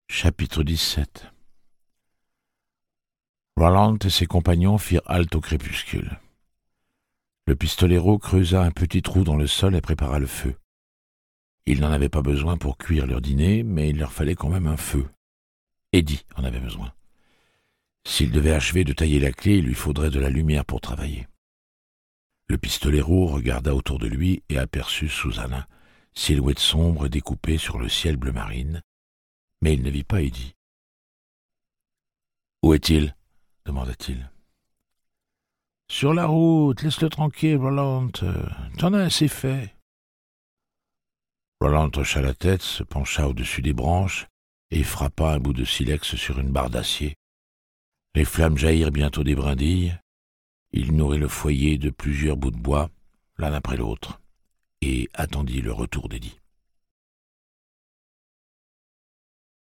Chapitre 17. Roland et ses compagnons firent halte au crépuscule. Le pistolero creusa un petit trou dans le sol et prépara le feu. Ils n'en avaient pas besoin pour cuire leur dîner, mais il leur fallait quand même un feu. Eddie en avait besoin. S'il devait achever de tailler la clé, il lui faudrait de la lumière pour travailler. Le pistolero regarda autour de lui et aperçut Susanna, silhouette sombre découpée sur le ciel bleu marine, mais il ne vit pas Eddie. « Où est-il » demanda-t-il. « Sur la route, laisse-le tranquille, Roland, t'en as assez fait. » Roland hocha la tête, se pencha au-dessus des branches et frappa un bout de silex sur une barre d'acier. Les flammes jaillirent bientôt des brindilles. Il nourrit le foyer de plusieurs bouts de bois, l'un après l'autre, et attendit le retour d'Eddie.